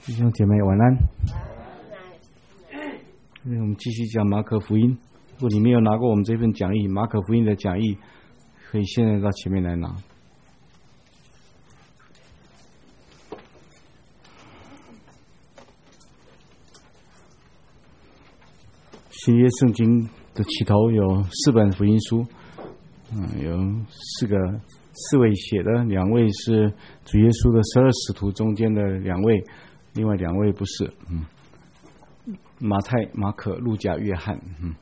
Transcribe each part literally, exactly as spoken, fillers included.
弟兄姐妹晚安。我们继续讲马可福音。如果你没有拿过我们这份讲义，马可福音的讲义，可以现在到前面来拿。新约圣经的起头有四本福音书，嗯，有四个四位写的，两位是主耶稣的十二使徒中间的两位，另外两位不是，嗯，马太、马可、路加、约翰，嗯。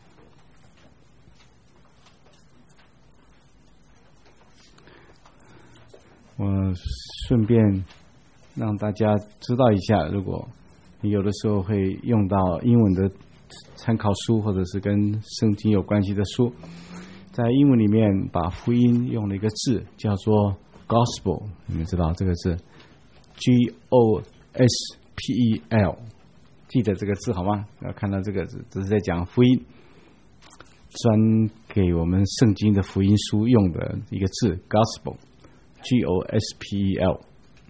我顺便让大家知道一下，如果你有的时候会用到英文的参考书，或者是跟圣经有关系的书，在英文里面把福音用了一个字叫做 gospel， 你们知道这个字 G O S P E L， 记得这个字好吗？要看到这个字，这是在讲福音，专给我们圣经的福音书用的一个字 gospel G O S P E L。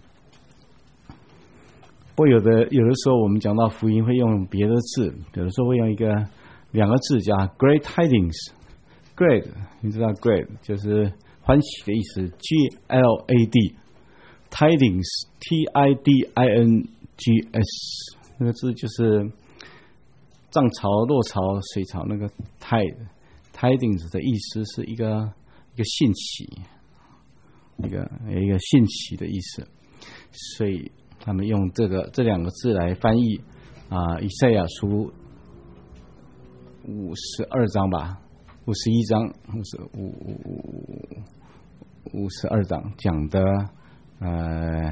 不过有的有的时候我们讲到福音会用别的字，有的时候会用一个两个字叫 Great Tidings。 Great 你知道 Great 就是欢喜的意思， G L A D Tidings T I D I N G S， 那个字就是涨潮落潮水潮那个 Tide Tidings 的意思是一个一个兴起，一个一个兴起的意思，所以他们用这个这两个字来翻译啊，以赛亚书五十二章吧，五十一章，五十五五五十二章讲的呃，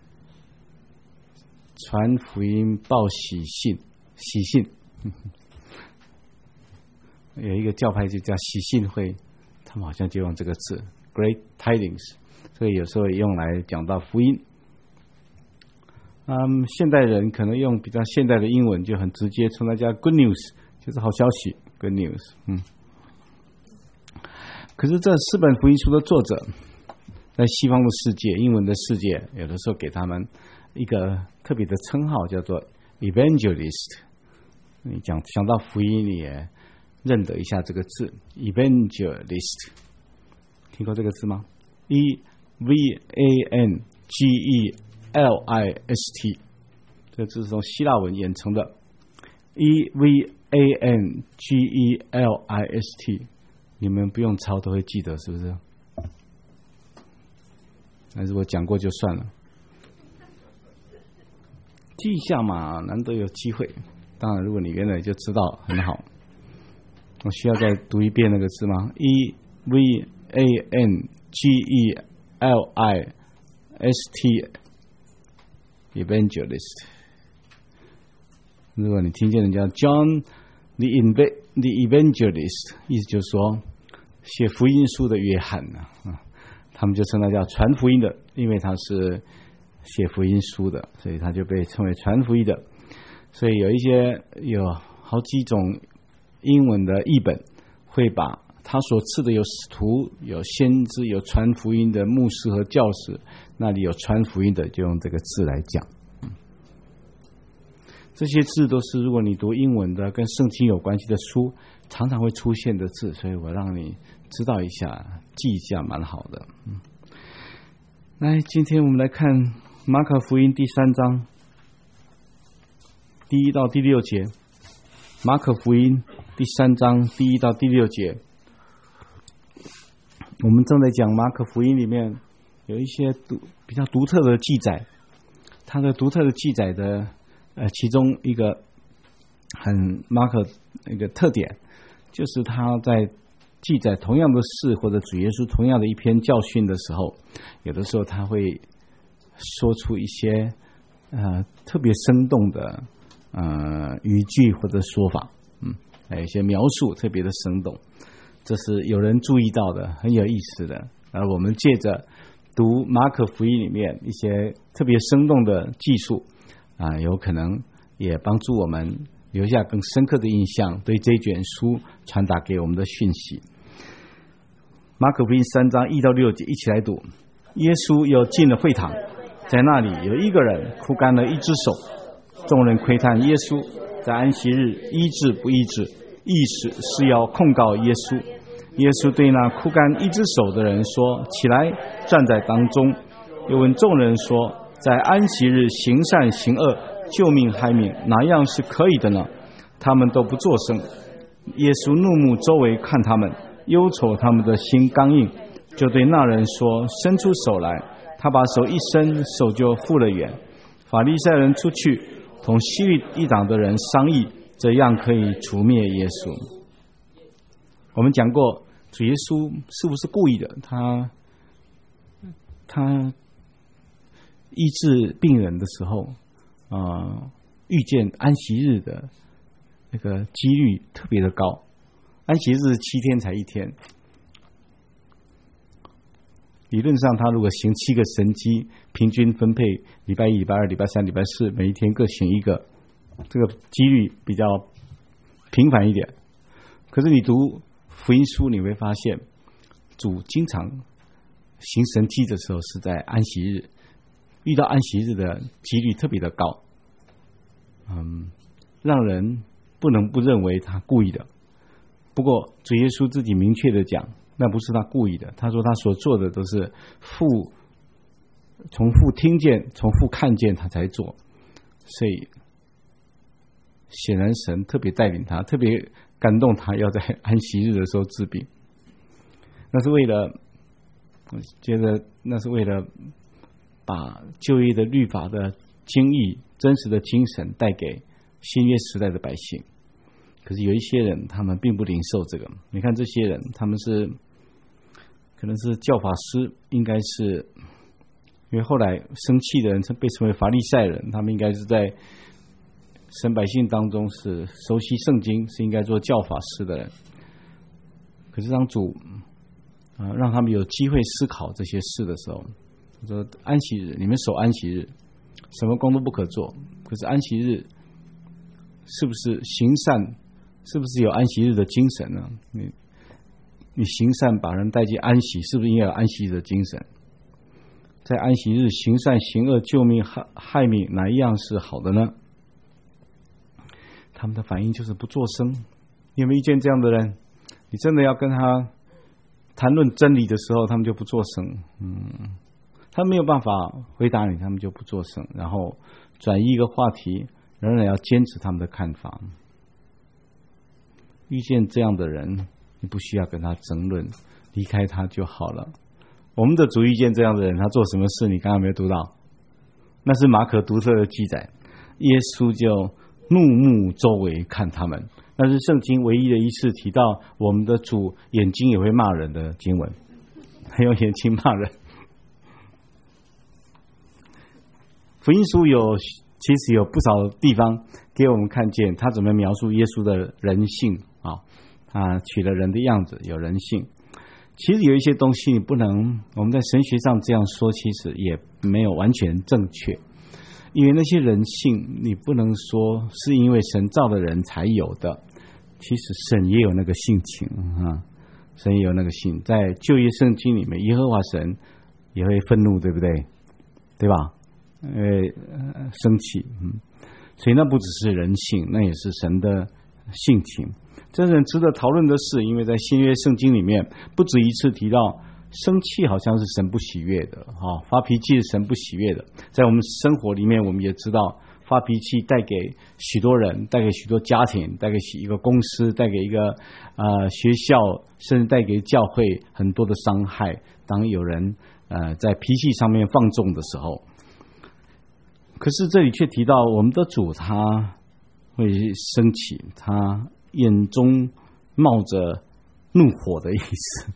传福音报喜信，喜信，有一个教派就叫喜信会，他们好像就用这个字 Great Tidings， 所以有时候也用来讲到福音。嗯，现代人可能用比较现代的英文，就很直接称它叫 Good News， 就是好消息 Good News。嗯，可是这四本福音书的作者，在西方的世界、英文的世界，有的时候给他们一个特别的称号，叫做 Evangelist。你讲想到福音，你也认得一下这个字 Evangelist， 听过这个字吗 ？E V A N G E L I S T， 这个字是从希腊文演成的 E V A N G E L I S T， 你们不用抄都会记得，是不是？但是我讲过就算了，记一下嘛，难得有机会。当然如果你原来就知道很好。我需要再读一遍那个字吗？ E V A N G E L I S T Evangelist。 如果你听见人家 John the Evangelist， 意思就是说写福音书的约翰呢、啊，他们就称他叫传福音的，因为他是写福音书的，所以他就被称为传福音的。所以有一些有好几种英文的译本会把他所赐的有使徒、有先知、有传福音的牧师和教士，那里有传福音的就用这个字来讲。嗯、这些字都是如果你读英文的跟圣经有关系的书常常会出现的字，所以我让你知道一下，记一下蛮好的。嗯，来，今天我们来看马可福音第三章第一到第六节。马可福音第三章第一到第六节，我们正在讲马可福音里面有一些独比较独特的记载，它的独特的记载的呃，其中一个很马可一个特点，就是他在记载同样的事或者主耶稣同样的一篇教训的时候，有的时候他会说出一些呃特别生动的呃语句或者说法，嗯，还有一些描述特别的生动，这是有人注意到的，很有意思的。而我们借着读马可福音里面一些特别生动的记述啊、呃，有可能也帮助我们留下更深刻的印象，对这卷书传达给我们的讯息。马可福音三章一到六节，一起来读。耶稣又进了会堂， 在那里有一个人枯干了一只手，众人窥探耶稣在安息日医治不医治，意思是要控告耶稣。耶稣对那枯干一只手的人说：起来，站在当中。又问众人说：在安息日行善行恶，救命害命，哪样是可以的呢？他们都不作声。耶稣怒目周围看他们，忧愁他们的心刚硬，就对那人说：伸出手来。他把手一伸，手就复了原。法利赛人出去同希律一党的人商议，这样可以除灭耶稣。我们讲过，主耶稣是不是故意的？他他医治病人的时候，啊、呃，遇见安息日的那个几率特别的高。安息日七天才一天，理论上他如果行七个神迹，平均分配礼拜一、礼拜二、礼拜三、礼拜四，每一天各行一个，这个几率比较频繁一点。可是你读福音书，你会发现主经常行神迹的时候是在安息日，遇到安息日的几率特别的高，嗯，让人不能不认为他故意的。不过主耶稣自己明确的讲，那不是他故意的。他说他所做的都是父从父听见，从父看见他才做，所以显然神特别带领他，特别感动他，要在安息日的时候治病。那是为了，我觉得那是为了把旧约的律法的精义、真实的精神带给新约时代的百姓。可是有一些人，他们并不领受这个。你看这些人，他们是可能是教法师，应该是因为后来生气的人被称为法利赛人，他们应该是在神百姓当中是熟悉圣经，是应该做教法师的人。可是当主啊、呃、让他们有机会思考这些事的时候，他说安息日，你们守安息日，什么工都不可做。可是安息日是不是行善？是不是有安息日的精神呢？你你行善把人带进安息，是不是应该有安息日的精神？在安息日行善行恶，救命害害命，哪一样是好的呢？他们的反应就是不作声。你有没有遇见这样的人？你真的要跟他谈论真理的时候，他们就不作声。嗯，他没有办法回答你，他们就不作声，然后转移一个话题，仍然要坚持他们的看法。遇见这样的人，你不需要跟他争论，离开他就好了。我们的主遇见这样的人，他做什么事？你刚刚没有读到？那是马可独特的记载。耶稣就怒目周围看他们，那是圣经唯一的一次提到我们的主眼睛也会骂人的经文，还用眼睛骂人。福音书有其实有不少地方给我们看见他怎么描述耶稣的人性啊，他取了人的样子，有人性。其实有一些东西你不能，我们在神学上这样说，其实也没有完全正确。因为那些人性，你不能说是因为神造的人才有的，其实神也有那个性情啊，神也有那个性。在旧约圣经里面，耶和华神也会愤怒，对不对？对吧？呃，生气，嗯，所以那不只是人性，那也是神的性情。真正值得讨论的是，因为在新约圣经里面不止一次提到生气好像是神不喜悦的，哦，发脾气是神不喜悦的。在我们生活里面，我们也知道发脾气带给许多人，带给许多家庭，带给一个公司，带给一个呃学校，甚至带给教会很多的伤害。当有人呃在脾气上面放纵的时候，可是这里却提到我们的主他会生气，他眼中冒着怒火的意思。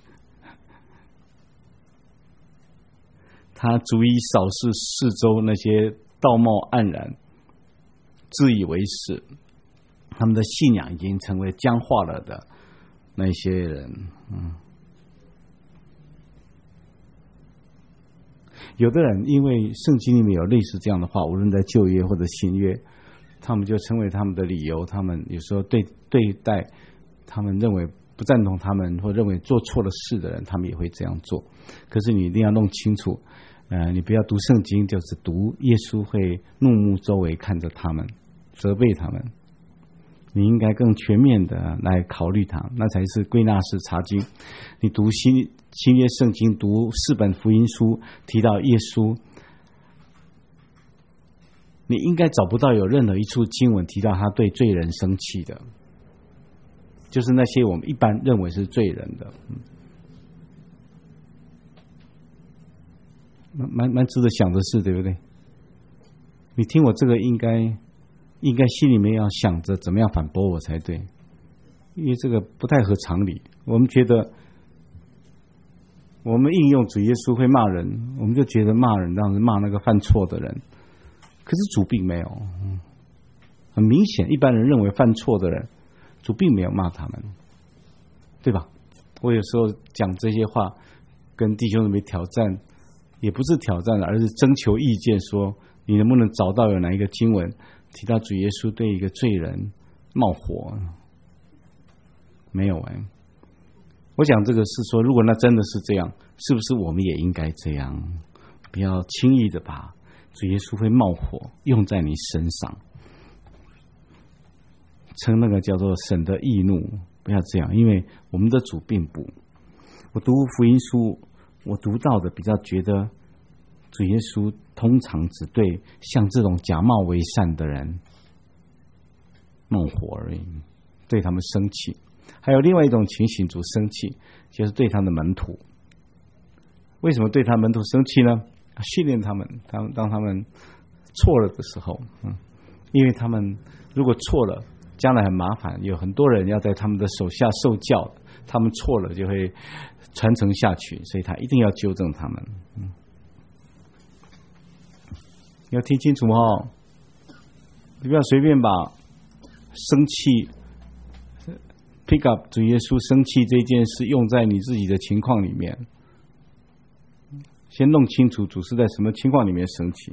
他逐一扫视四周那些道貌岸然、自以为是、他们的信仰已经成为僵化了的那些人。嗯，有的人因为圣经里面有类似这样的话，无论在旧约或者新约，他们就成为他们的理由。他们有时候对对待他们认为不赞同他们或认为做错了事的人，他们也会这样做。可是你一定要弄清楚， 呃，你不要读圣经，就是读耶稣会怒目周围看着他们，责备他们。你应该更全面的来考虑它，那才是归纳式查经。你读新新约圣经，读四本福音书，提到耶稣，你应该找不到有任何一处经文提到他对罪人生气的，就是那些我们一般认为是罪人的。蛮蛮值得想的事，对不对？你听我这个应该应该心里面要想着怎么样反驳我才对，因为这个不太合常理。我们觉得我们应用主耶稣会骂人，我们就觉得骂人当然是骂那个犯错的人，可是主并没有，很明显一般人认为犯错的人，主并没有骂他们，对吧？我有时候讲这些话跟弟兄姊妹挑战，也不是挑战，而是征求意见，说你能不能找到有哪一个经文提到主耶稣对一个罪人冒火？没有哎、欸。我想这个是说，如果那真的是这样，是不是我们也应该这样？不要轻易的把主耶稣会冒火用在你身上，称那个叫做神的义怒，不要这样，因为我们的主并不。我读福音书，我读到的比较觉得主耶稣通常只对像这种假冒为善的人冒火而已，对他们生气。还有另外一种情形，主生气就是对他的门徒。为什么对他门徒生气呢？训练他们，他们当他们错了的时候，嗯，因为他们如果错了，将来很麻烦，有很多人要在他们的手下受教，他们错了就会传承下去，所以他一定要纠正他们。嗯，要听清楚哦，你不要随便把生气 pick up 主耶稣生气这件事用在你自己的情况里面。先弄清楚主是在什么情况里面生气。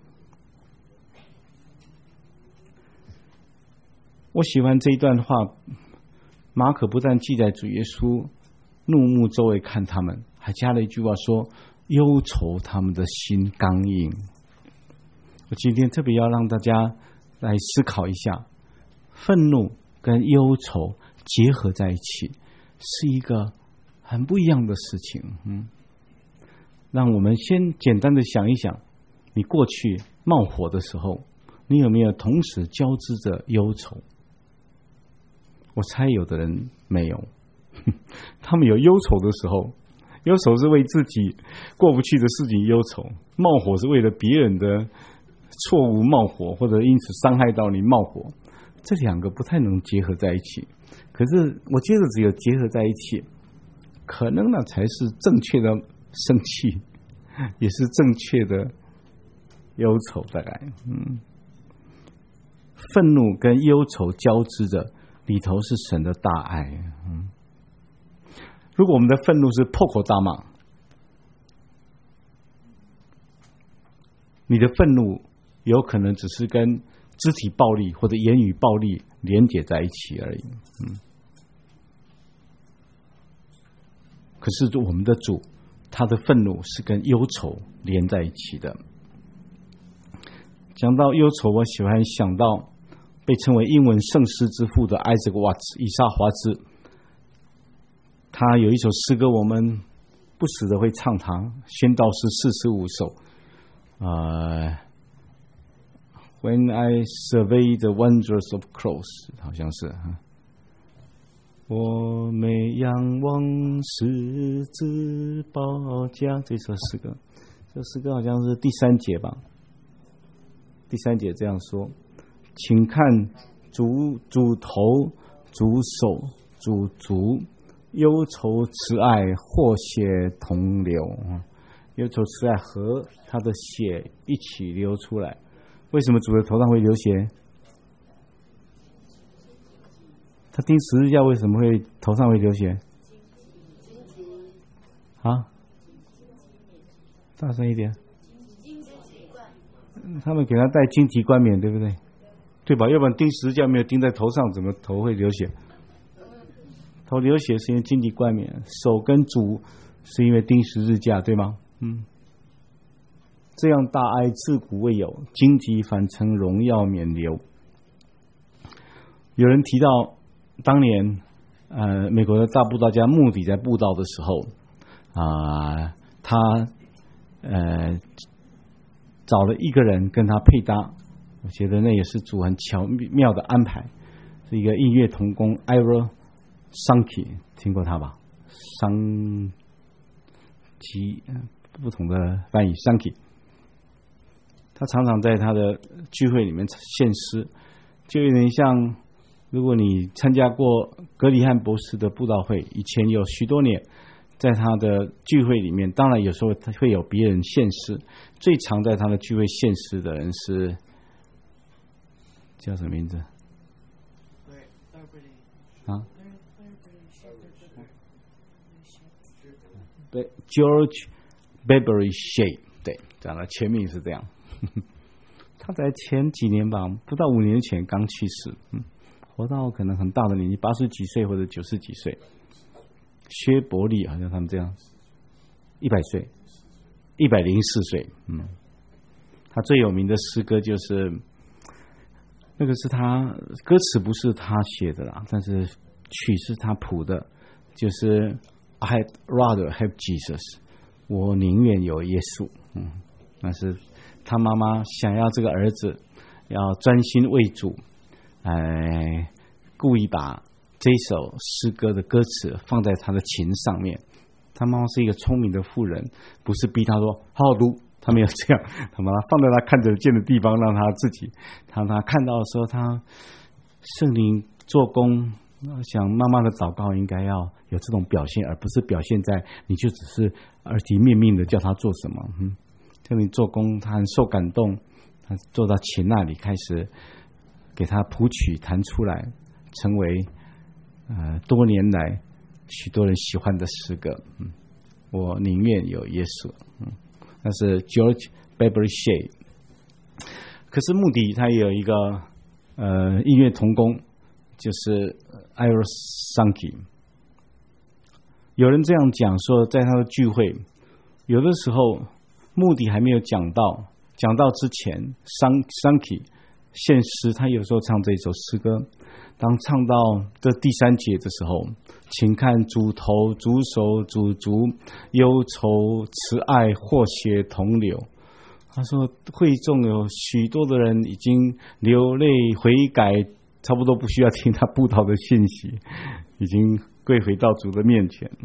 我喜欢这一段话，马可不但记载主耶稣怒目周围看他们，还加了一句话说忧愁他们的心刚硬。我今天特别要让大家来思考一下，愤怒跟忧愁结合在一起是一个很不一样的事情。嗯，让我们先简单的想一想，你过去冒火的时候，你有没有同时交织着忧愁？我猜有的人没有，他们有忧愁的时候，忧愁是为自己过不去的事情忧愁，冒火是为了别人的错误冒火，或者因此伤害到你冒火，这两个不太能结合在一起。可是我觉得只有结合在一起，可能那才是正确的生气，也是正确的忧愁。大概，嗯，愤怒跟忧愁交织着，里头是神的大爱。嗯，如果我们的愤怒是破口大骂，你的愤怒有可能只是跟肢体暴力或者言语暴力连结在一起而已。嗯，可是我们的主，他的愤怒是跟忧愁连在一起的。讲到忧愁，我喜欢想到被称为英文圣诗之父的 Isaac Watts 以撒华兹，他有一首诗歌，我们不时的会唱它，宣道诗四十五首。呃 When I survey the wonders of cross， 好像是我每仰望十字宝架，这首诗歌，这首诗歌好像是第三节吧？第三节这样说：请看主主头、主手、主足，忧愁慈爱或血同流，忧愁慈爱和他的血一起流出来。为什么主的头上会流血？他钉十字架为什么会头上会流血？啊，大声一点！他们给他戴荆棘冠冕，对不对？对吧？要不然钉十字架没有钉在头上，怎么头会流血？头流血是因为荆棘冠冕，手跟足是因为钉十字架，对吗？嗯。 这样大哀自古未有，荆棘反成荣耀免流。有人提到当年呃美国的大布道家穆迪在布道的时候啊、呃，他呃找了一个人跟他配搭，我觉得那也是主很巧妙的安排，是一个音乐童工 Ira Sankey， 听过他吧？桑基不同的翻译 Sankey， 他常常在他的聚会里面献诗，就有点像如果你参加过格里汉博士的布道会，以前有许多年在他的聚会里面，当然有时候他会有别人献诗，最常在他的聚会献诗的人是叫什么名字？啊？对 ，George Beverly Shea， 对，讲的全名是这样。他在前几年吧，不到五年前刚去世，嗯，活到可能很大的年纪，八十几岁或者九十几岁。薛伯利好像他们这样，一百岁，一百零四岁，嗯，他最有名的诗歌就是那个是他歌词不是他写的啦，但是曲是他谱的，就是 I'd rather have Jesus， 我宁愿有耶稣，嗯，那是他妈妈想要这个儿子要专心为主，哎，故意把这首诗歌的歌词放在他的琴上面。他妈妈是一个聪明的妇人，不是逼他说好好读，他没有这样，他把他放在他看得见的地方，让他自己，当他看到的时候，他圣灵做工，想妈妈的祷告应该要有这种表现，而不是表现在你就只是耳提面命的叫他做什么。嗯，圣灵做工，他很受感动，他坐到琴那里开始给他谱曲弹出来，成为呃，多年来许多人喜欢的诗歌，嗯，我宁愿有耶稣，嗯，那是 George Beverly Shea。可是穆迪他也有一个呃音乐同工，就是 Ira Sankey。有人这样讲说，在他的聚会，有的时候穆迪还没有讲到，讲到之前 Sankey 献诗，他有时候唱这首诗歌。当唱到这第三节的时候，请看主头、主手、主足，忧愁、慈爱、或血同流。他说，会众有许多的人已经流泪悔改，差不多不需要听他布道的信息，已经归回到主的面前。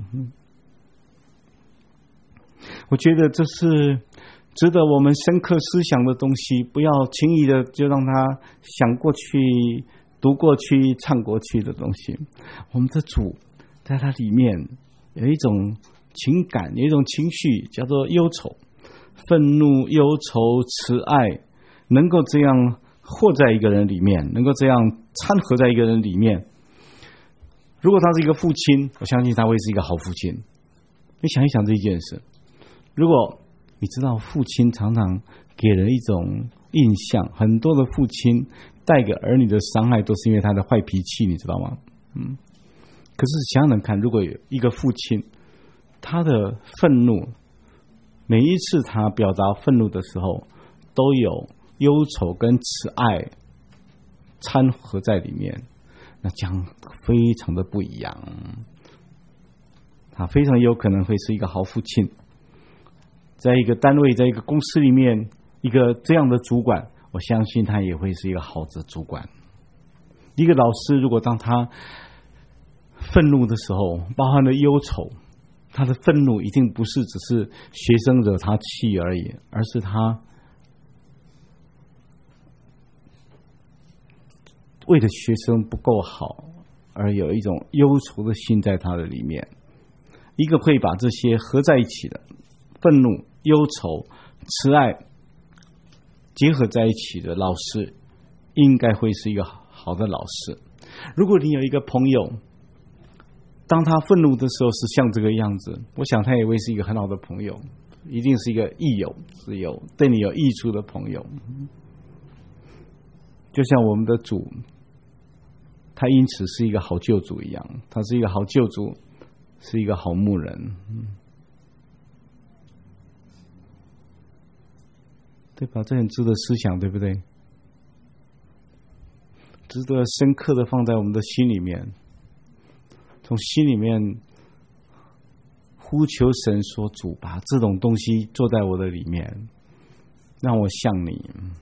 我觉得这是值得我们深刻思想的东西，不要轻易的就让他想过去、读过去、唱过去的东西。我们的主在他里面有一种情感，有一种情绪叫做忧愁、愤怒、忧愁、慈爱，能够这样和在一个人里面，能够这样掺和在一个人里面。如果他是一个父亲，我相信他会是一个好父亲。你想一想这一件事，如果你知道父亲常常给人一种印象，很多的父亲带给儿女的伤害都是因为他的坏脾气，你知道吗？嗯。可是想想看，如果有一个父亲，他的愤怒，每一次他表达愤怒的时候，都有忧愁跟慈爱掺和在里面，那将非常的不一样。他非常有可能会是一个好父亲，在一个单位，在一个公司里面，一个这样的主管，我相信他也会是一个好的主管。一个老师，如果当他愤怒的时候，包含了忧愁，他的愤怒一定不是只是学生惹他气而已，而是他为了学生不够好而有一种忧愁的心在他的里面。一个会把这些合在一起的愤怒、忧愁、慈爱结合在一起的老师，应该会是一个好的老师。如果你有一个朋友，当他愤怒的时候是像这个样子，我想他也会是一个很好的朋友，一定是一个益友，是有对你有益处的朋友。就像我们的主，他因此是一个好救主一样，他是一个好救主，是一个好牧人。 对吧？这很值得思想，对不对？值得深刻的放在我们的心里面，从心里面呼求神说：“主，把这种东西做在我的里面，让我像你。”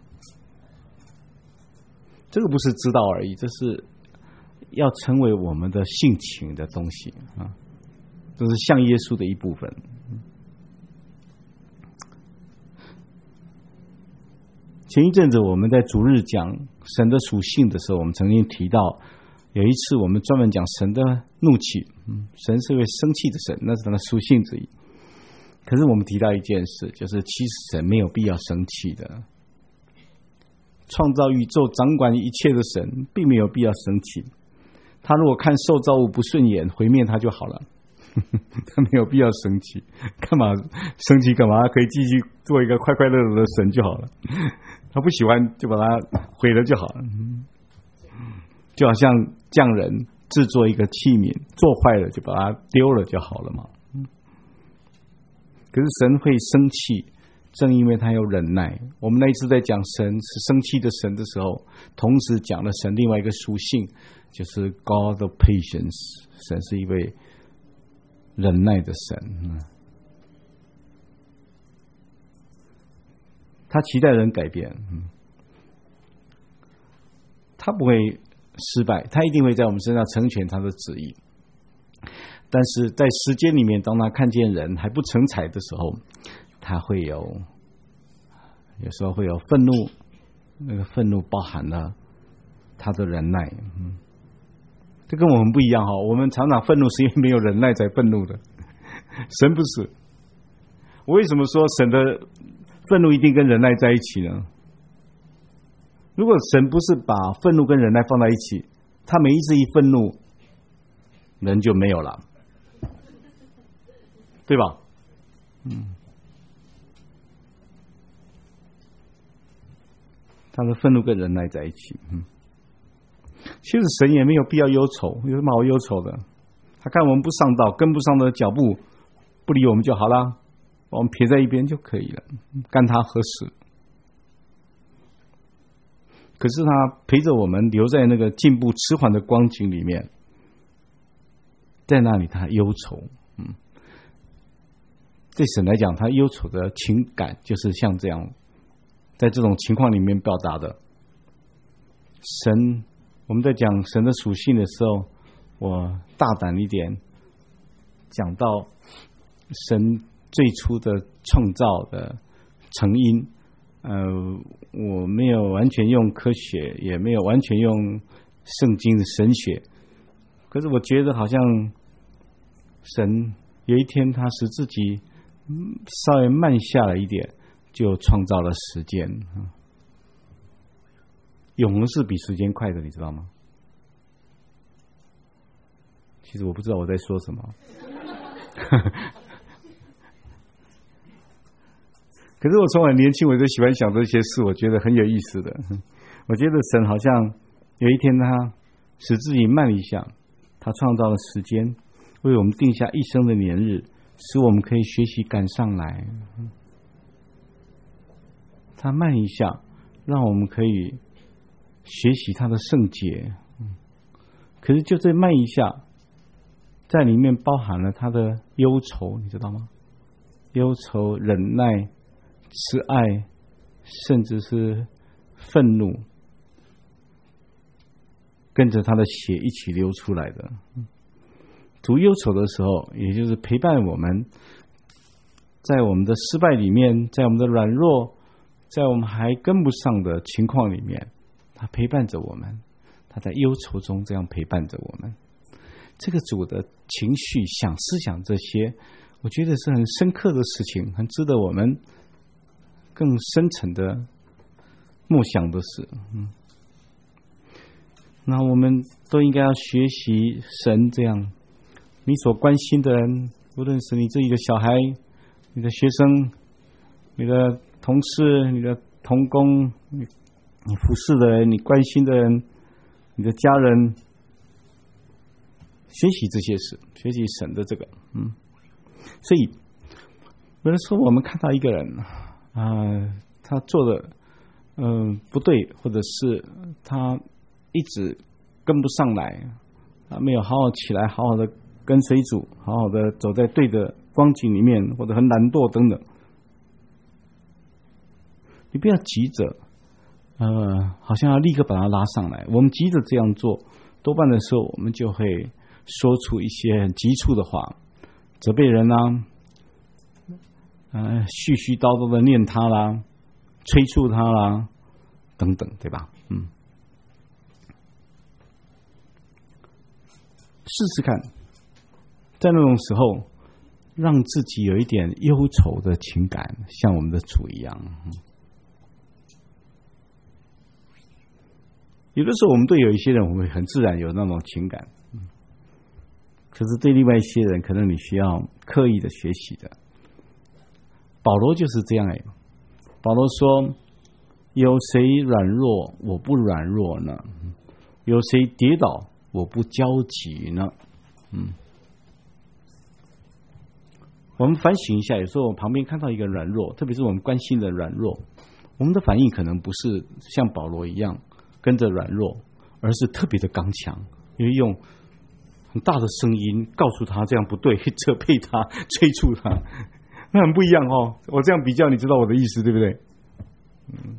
这个不是知道而已，这是要成为我们的性情的东西啊，这是像耶稣的一部分。前一阵子我们在主日讲神的属性的时候，我们曾经提到有一次我们专门讲神的怒气，嗯，神是位生气的神，那是他的属性之一。可是我们提到一件事，就是其实神没有必要生气的，创造宇宙掌管一切的神并没有必要生气，他如果看受造物不顺眼毁灭他就好了，他没有必要生气，干嘛生气干嘛？可以继续做一个快快乐乐的神就好了，他不喜欢就把它毁了就好了，就好像匠人制作一个器皿，做坏了就把它丢了就好了嘛。可是神会生气，正因为他有忍耐。我们那一次在讲神是生气的神的时候，同时讲了神另外一个属性，就是 God of patience， 神是一位忍耐的神，他期待人改变，他不会失败，他一定会在我们身上成全他的旨意。但是在时间里面，当他看见人还不成才的时候，他会有有时候会有愤怒，那个愤怒包含了他的忍耐。嗯，这跟我们不一样哈，我们常常愤怒是因为没有忍耐才愤怒的，神不是。我为什么说神的愤怒一定跟忍耐在一起呢？如果神不是把愤怒跟忍耐放在一起，他每一次一愤怒，人就没有了，对吧？嗯，他的愤怒跟忍耐在一起。嗯，其实神也没有必要忧愁，有什么好忧愁的？他看我们不上道，跟不上的脚步，不理我们就好了，把我们撇在一边就可以了，干他何事？可是他陪着我们留在那个进步迟缓的光景里面，在那里他忧愁。嗯，对神来讲，他忧愁的情感就是像这样，在这种情况里面表达的。神，我们在讲神的属性的时候，我大胆一点讲到神最初的创造的成因。呃，我没有完全用科学，也没有完全用圣经的神学，可是我觉得好像神有一天他使自己稍微慢下来一点，就创造了时间。永恒是比时间快的，你知道吗？其实我不知道我在说什么。可是我从很年轻我就喜欢想这些事，我觉得很有意思的。我觉得神好像有一天他使自己慢一下，他创造了时间，为我们定下一生的年日，使我们可以学习赶上来。他慢一下，让我们可以学习他的圣洁。可是就这慢一下，在里面包含了他的忧愁，你知道吗？忧愁、忍耐、慈爱，甚至是愤怒，跟着他的血一起流出来的。主忧愁的时候，也就是陪伴我们，在我们的失败里面，在我们的软弱，在我们还跟不上的情况里面，他陪伴着我们，他在忧愁中这样陪伴着我们。这个主的情绪、想、思想这些，我觉得是很深刻的事情，很值得我们更深层的默想的事。嗯，那我们都应该要学习神这样，你所关心的人，无论是你自己的小孩、你的学生、你的同事、你的同工、你你服侍的人、你关心的人、你的家人，学习这些事，学习神的这个。嗯，所以有人说我们看到一个人啊、呃， 他做的嗯、呃、不对，或者是他一直跟不上来，他没有好好起来，好好的跟随主，好好的走在对的光景里面，或者很懒惰等等，你不要急着呃，好像要立刻把他拉上来。我们急着这样做，多半的时候我们就会说出一些很急促的话，责备人啦、啊，呃，絮絮叨叨的念他啦，催促他啦，等等，对吧？嗯，试试看，在那种时候，让自己有一点忧愁的情感，像我们的主一样。有的时候，我们对有一些人，我们很自然有那种情感，可是对另外一些人，可能你需要刻意的学习的。保罗就是这样哎，保罗说：“有谁软弱，我不软弱呢？有谁跌倒，我不焦急呢？”嗯，我们反省一下，有时候我旁边看到一个软弱，特别是我们关心的软弱，我们的反应可能不是像保罗一样跟着软弱，而是特别的刚强，因为用很大的声音告诉他这样不对，责备他，催促他，那很不一样哦。我这样比较，你知道我的意思对不对？嗯，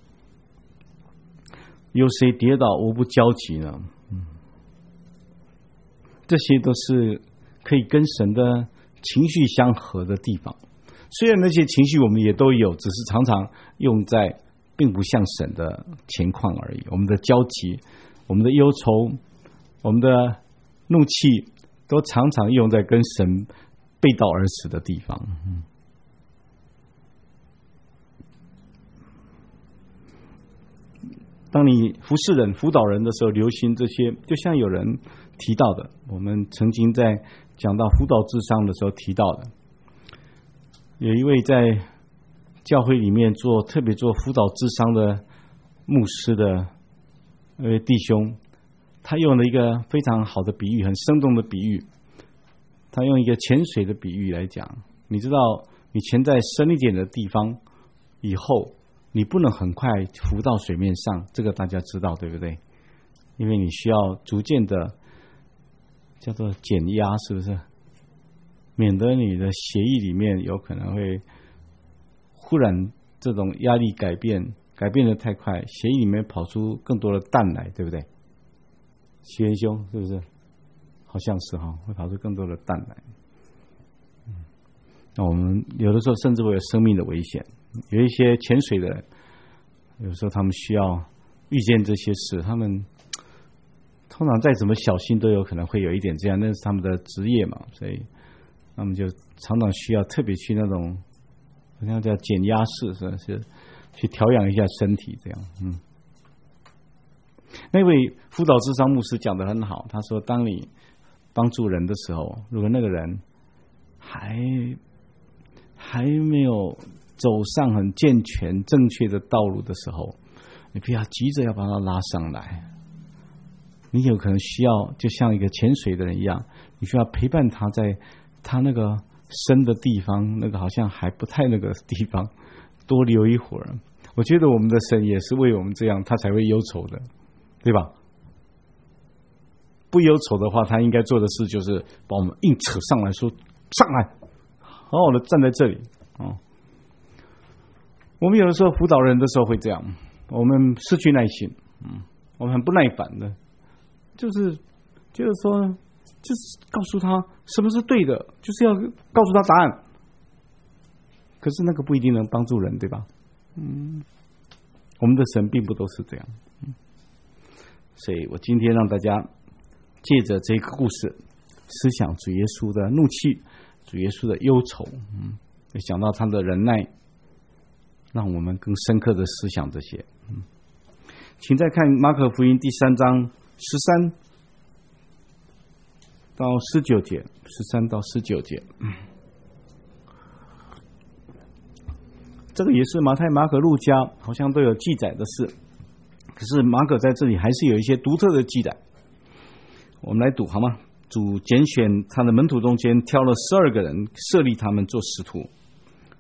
有谁跌倒，我不焦急呢？嗯，这些都是可以跟神的情绪相合的地方。虽然那些情绪我们也都有，只是常常用在并不像神的情况而已。我们的焦急，我们的忧愁，我们的怒气，都常常用在跟神背道而驰的地方。嗯，当你服侍人、辅导人的时候，留心这些，就像有人提到的，我们曾经在讲到辅导智商的时候提到的，有一位在教会里面做特别做辅导智商的牧师的那位弟兄，他用了一个非常好的比喻，很生动的比喻。他用一个潜水的比喻来讲，你知道，你潜在深一点的地方以后，你不能很快浮到水面上，这个大家知道对不对？因为你需要逐渐的叫做减压，是不是？免得你的血液里面有可能会忽然这种压力改变，改变得太快，血液里面跑出更多的氮来，对不对？徐元兄是不是？好像是哈，会跑出更多的氮来。嗯，那我们有的时候甚至会有生命的危险。有一些潜水的人，有时候他们需要遇见这些事，他们通常再怎么小心，都有可能会有一点这样，那是他们的职业嘛，所以他们就常常需要特别去那种好像叫减压室，是不是去调养一下身体这样。嗯，那位辅导智商牧师讲得很好，他说当你帮助人的时候，如果那个人还还没有走上很健全正确的道路的时候，你不要急着要把他拉上来，你有可能需要就像一个潜水的人一样，你需要陪伴他在他那个深的地方，那个好像还不太那个地方多留一会儿。我觉得我们的神也是为我们这样，他才会忧愁的，对吧？不忧愁的话，他应该做的事就是把我们硬扯上来，说上来，好好的站在这里。哦，我们有的时候辅导人的时候会这样，我们失去耐心，嗯，我们很不耐烦的，就是就是说，就是告诉他什么是对的，就是要告诉他答案。可是那个不一定能帮助人，对吧？嗯，我们的神并不都是这样。嗯，所以我今天让大家借着这个故事，思想主耶稣的怒气，主耶稣的忧愁，嗯，想到他的忍耐，让我们更深刻的思想这些。嗯，请再看马可福音第三章十三到十九节，十三到十九节。嗯，这个也是马太、马可、路加好像都有记载的事，可是马可在这里还是有一些独特的记载。我们来读好吗？主拣选他的门徒中间挑了十二个人，设立他们做使徒，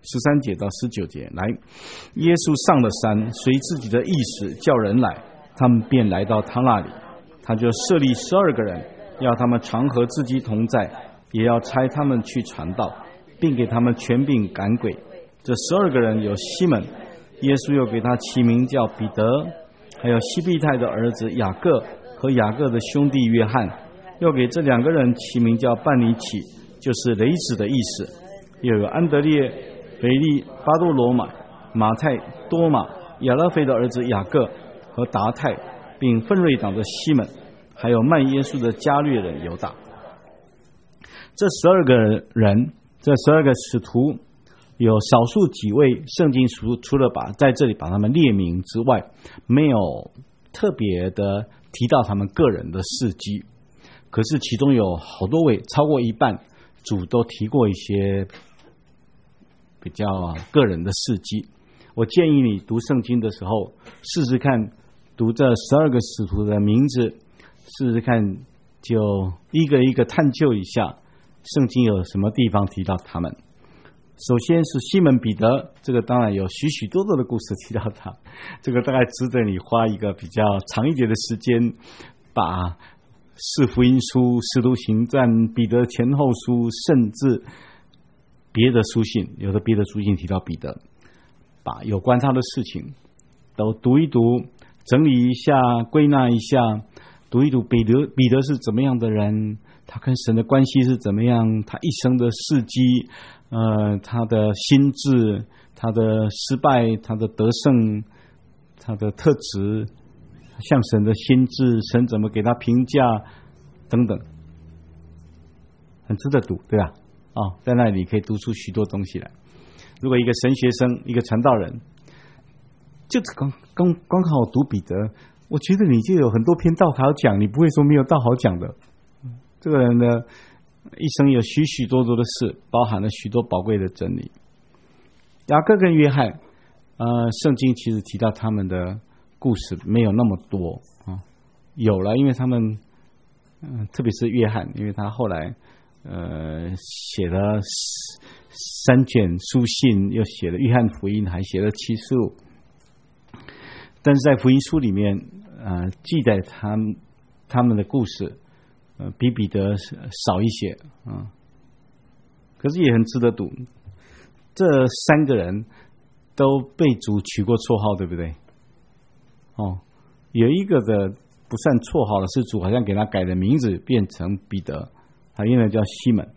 十三节到十九节，来，耶稣上了山，随自己的意思叫人来，他们便来到他那里，他就设立十二个人，要他们常和自己同在，也要差他们去传道，并给他们权柄赶鬼。这十二个人有西门，耶稣又给他起名叫彼得，还有西庇太的儿子雅各和雅各的兄弟约翰，又给这两个人起名叫半尼起，就是雷子的意思。又有安德烈、腓利、巴多罗马、马太、多马、亚勒腓的儿子雅各和达太，并奋锐党的西门，还有卖耶稣的加略人犹大。这十二个人，这十二个使徒，有少数几位圣经除除了把在这里把他们列名之外，没有特别的提到他们个人的事迹。可是其中有好多位，超过一半，主都提过一些比较个人的事迹。我建议你读圣经的时候，试试看读这十二个使徒的名字，试试看就一个一个探究一下，圣经有什么地方提到他们。首先是西门彼得，这个当然有许许多多的故事提到他，这个大概值得你花一个比较长一点的时间，把四福音书、使徒行传、彼得前后书，甚至别的书信，有的别的书信提到彼得，把有关他的事情都读一读，整理一下，归纳一下，读一读彼得彼得是怎么样的人，他跟神的关系是怎么样，他一生的事迹，呃，他的心智，他的失败，他的得胜，他的特质，向神的心智，神怎么给他评价等等，很值得读，对吧？哦，在那里可以读出许多东西来。如果一个神学生，一个传道人，就刚刚刚好读彼得，我觉得你就有很多篇道好讲，你不会说没有道好讲的。这个人呢，一生有许许多多的事，包含了许多宝贵的真理。雅各跟约翰，呃，圣经其实提到他们的故事没有那么多啊，有了，因为他们，嗯、呃，特别是约翰，因为他后来呃写了三卷书信，又写了约翰福音，还写了启示录。但是在福音书里面，呃，记载他们他们的故事，呃，比彼得少一些啊、呃，可是也很值得读。这三个人都被主取过绰号，对不对？哦，有一个的不算绰号的是主好像给他改了名字，变成彼得，他原来叫西门。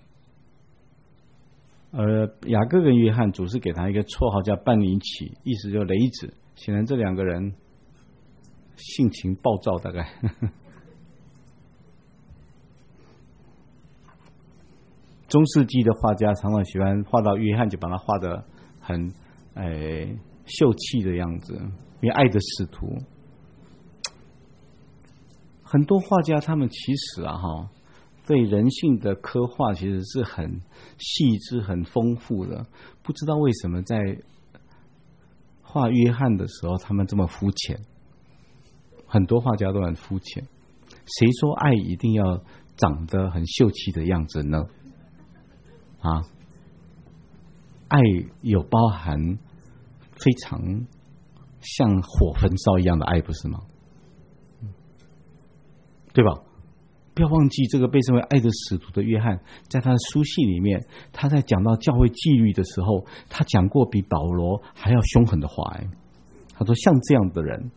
而雅各跟约翰主是给他一个绰号叫半尼起，意思就雷子。显然这两个人性情暴躁，大概呵呵。中世纪的画家常常喜欢画到约翰，就把他画得很诶秀气的样子，因为爱的使徒。很多画家他们其实啊哈，对人性的刻画其实是很细致、很丰富的。不知道为什么在画约翰的时候，他们这么肤浅。很多画家都很肤浅。谁说爱一定要长得很秀气的样子呢？啊，爱有包含非常像火焚烧一样的爱，不是吗？对吧？不要忘记，这个被称为爱的使徒的约翰，在他的书信里面，他在讲到教会纪律的时候，他讲过比保罗还要凶狠的话。哎，他说：“像这样的人，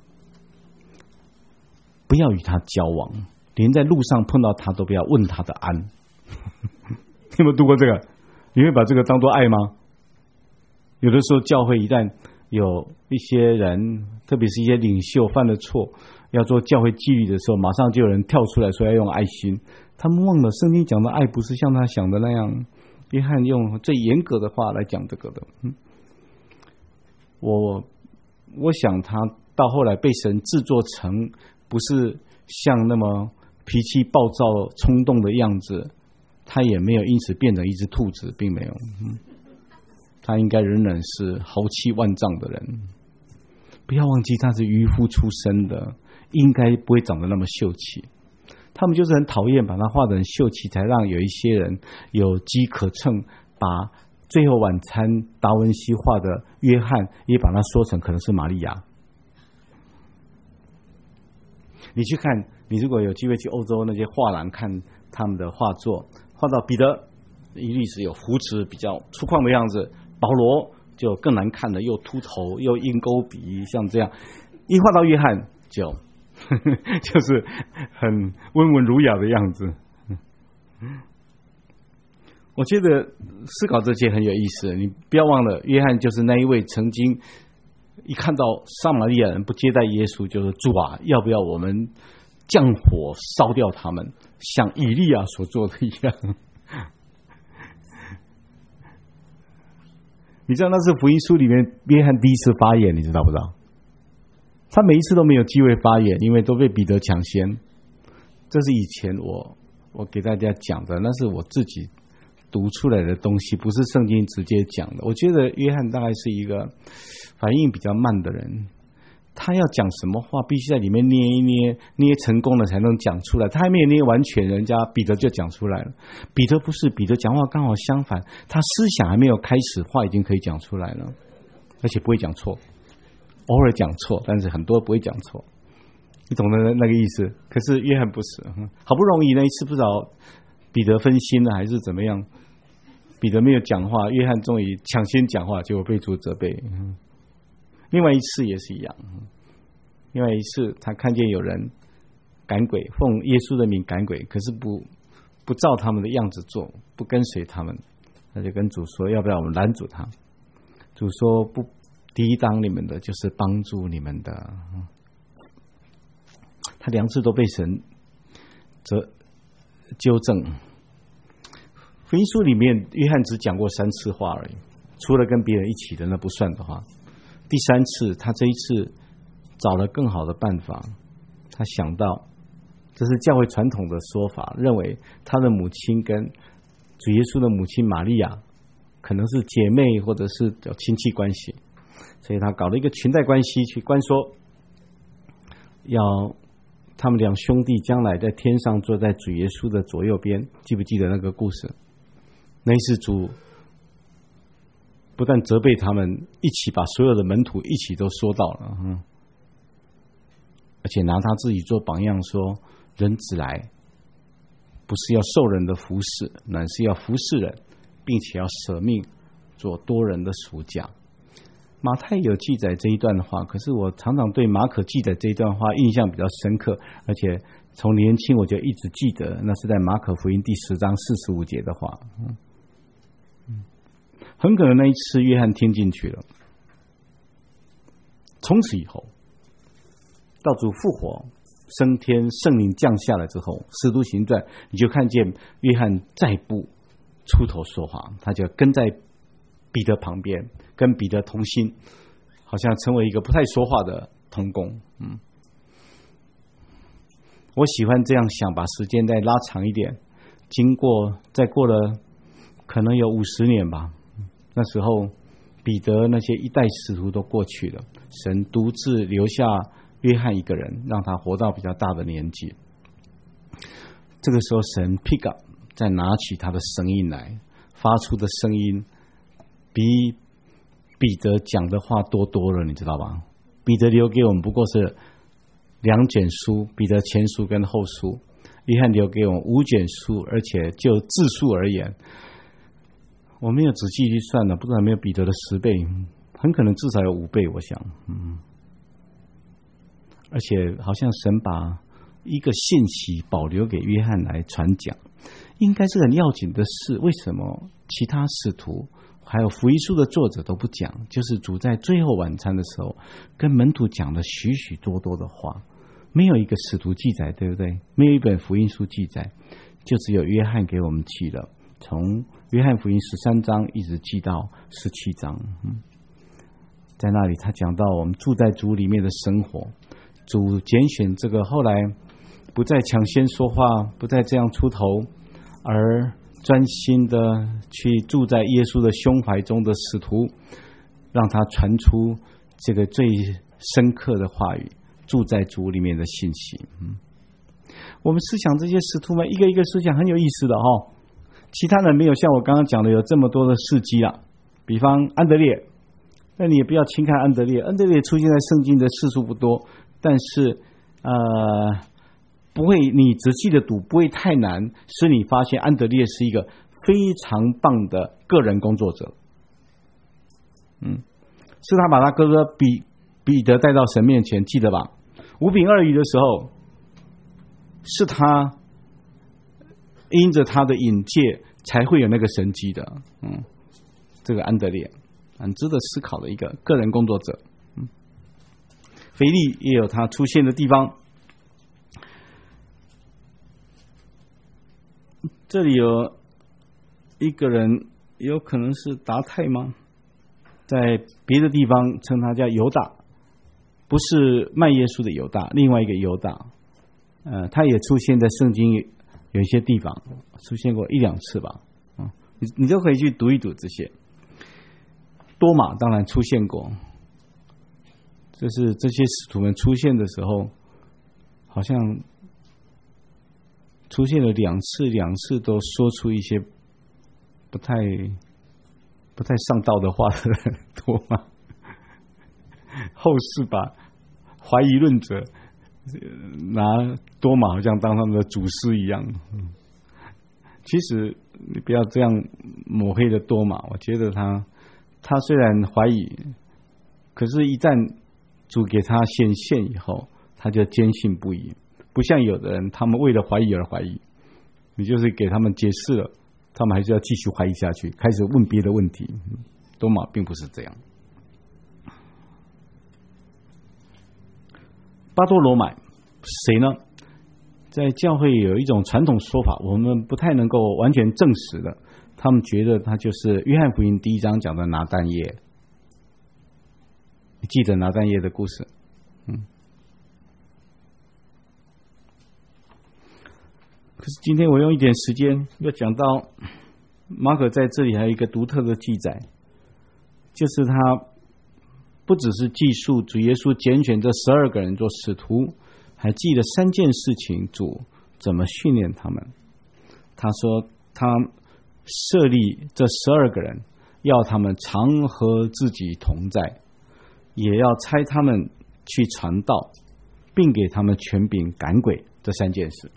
不要与他交往，连在路上碰到他都不要问他的安。”你有没有读过这个？你会把这个当作爱吗？有的时候教会一旦有一些人，特别是一些领袖犯了错，要做教会纪律的时候，马上就有人跳出来说要用爱心。他们忘了圣经讲的爱不是像他想的那样。约翰用最严格的话来讲这个的。嗯，我我想他到后来被神制作成不是像那么脾气暴躁冲动的样子，他也没有因此变成一只兔子，并没有。嗯，他应该仍然是豪气万丈的人。不要忘记他是渔夫出身的，应该不会长得那么秀气。他们就是很讨厌把他画得很秀气，才让有一些人有机可乘，把最后晚餐达文西画的约翰也把它说成可能是玛利亚。你去看，你如果有机会去欧洲那些画廊看他们的画作，画到彼得一律是有胡子比较粗犷的样子，保罗就更难看的，又秃头又鹰钩鼻，像这样。一画到约翰就呵呵就是很温文儒雅的样子。我觉得思考这些很有意思。你不要忘了，约翰就是那一位曾经一看到撒玛利亚人不接待耶稣，就是主啊，要不要我们降火烧掉他们，像以利亚所做的一样。你知道那是福音书里面约翰第一次发言，你知道不知道？他每一次都没有机会发言，因为都被彼得抢先。这是以前我我给大家讲的，那是我自己读出来的东西，不是圣经直接讲的。我觉得约翰大概是一个反应比较慢的人，他要讲什么话必须在里面捏一捏，捏成功了才能讲出来。他还没有捏完全，人家彼得就讲出来了。彼得不是，彼得讲话刚好相反，他思想还没有开始，话已经可以讲出来了，而且不会讲错，偶尔讲错，但是很多不会讲错，你懂得那个意思。可是约翰不是，好不容易那一次不知道彼得分心了还是怎么样，彼得没有讲话，约翰终于抢先讲话，结果被主责备。另外一次也是一样，另外一次他看见有人赶鬼，奉耶稣的名赶鬼，可是不不照他们的样子做，不跟随他们，他就跟主说，要不要我们拦阻他？主说，不抵挡你们的就是帮助你们的。他两次都被神责纠正。福音书里面约翰只讲过三次话而已，除了跟别人一起的那不算的话。第三次他这一次找了更好的办法，他想到这是教会传统的说法，认为他的母亲跟主耶稣的母亲玛利亚可能是姐妹或者是有亲戚关系，所以他搞了一个裙带关系去关说，要他们两兄弟将来在天上坐在主耶稣的左右边。记不记得那个故事？那一次主不但责备他们，一起把所有的门徒一起都说到了，嗯，而且拿他自己做榜样，说人子来不是要受人的服侍，乃是要服侍人，并且要舍命做多人的赎价。马太有记载这一段的话，可是我常常对马可记载这一段话印象比较深刻，而且从年轻我就一直记得，那是在马可福音第十章四十五节的话。嗯很可能那一次约翰听进去了，从此以后到主复活升天，圣灵降下来之后，使徒行传你就看见约翰再不出头说话，他就跟在彼得旁边，跟彼得同心，好像成为一个不太说话的同工。嗯，我喜欢这样想，把时间再拉长一点，经过再过了可能有五十年吧，那时候彼得那些一代使徒都过去了，神独自留下约翰一个人，让他活到比较大的年纪。这个时候神 pick up 再拿起他的声音来，发出的声音比彼得讲的话多多了，你知道吧？彼得留给我们不过是两卷书，彼得前书跟后书，约翰留给我们五卷书，而且就字数而言，我没有仔细去算了，不知道有没有彼得的十倍，很可能至少有五倍，我想。嗯，而且好像神把一个信息保留给约翰来传讲，应该是很要紧的事。为什么其他使徒还有福音书的作者都不讲？就是主在最后晚餐的时候跟门徒讲了许许多多的话，没有一个使徒记载，对不对？没有一本福音书记载，就只有约翰给我们记了，从约翰福音十三章一直记到十七章。嗯，在那里他讲到我们住在主里面的生活，主拣选这个后来不再抢先说话，不再这样出头，而专心的去住在耶稣的胸怀中的使徒，让他传出这个最深刻的话语，住在主里面的信息。嗯，我们思想这些使徒们一个一个思想很有意思的哦。 其他人没有像我刚刚讲的有这么多的事迹啊。比方安德烈，那你也不要轻看安德烈，安德烈出现在圣经的次数不多，但是呃，不会你仔细的读不会太难，使你发现安德烈是一个非常棒的个人工作者。嗯，是他把他哥哥彼彼得带到神面前，记得吧？五饼二鱼的时候，是他因着他的引介才会有那个神迹的。嗯，这个安德烈很值得思考的一个个人工作者。嗯，腓力也有他出现的地方。这里有一个人，有可能是达太吗？在别的地方称他叫犹大，不是卖耶稣的犹大，另外一个犹大。呃，他也出现在圣经有一些地方，出现过一两次吧。嗯，你你都可以去读一读这些。多马当然出现过，就是这些使徒们出现的时候，好像出现了两次，两次都说出一些不太不太上道的话的多马。后世把怀疑论者拿多马好像当他们的祖师一样。其实你不要这样抹黑的多马，我觉得他他虽然怀疑，可是一旦主给他显现以后，他就坚信不疑。不像有的人，他们为了怀疑而怀疑，你就是给他们解释了，他们还是要继续怀疑下去，开始问别的问题。多马并不是这样。巴多罗买谁呢？在教会有一种传统说法，我们不太能够完全证实的，他们觉得他就是约翰福音第一章讲的拿但业。你记得拿但业的故事？嗯。可是今天我用一点时间要讲到马可在这里还有一个独特的记载，就是他不只是记述主耶稣拣选这十二个人做使徒，还记了三件事情，主怎么训练他们。他说他设立这十二个人，要他们常和自己同在，也要差他们去传道，并给他们权柄赶鬼，这三件事。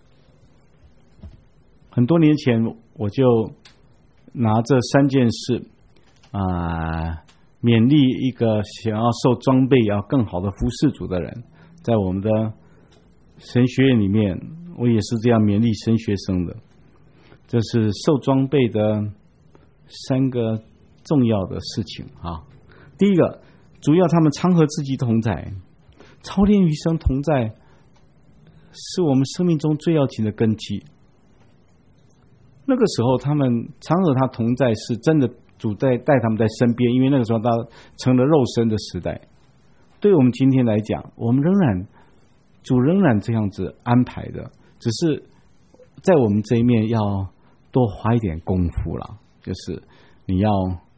很多年前我就拿这三件事啊、呃，勉励一个想要受装备要更好的服侍主的人，在我们的神学院里面，我也是这样勉励神学生的。这是受装备的三个重要的事情啊。第一个，主要他们常和自己同在，操练与神同在，是我们生命中最要紧的根基。那个时候他们常和他同在，是真的主在带他们在身边，因为那个时候他成了肉身的时代。对我们今天来讲，我们仍然主仍然这样子安排的，只是在我们这一面要多花一点功夫了，就是你要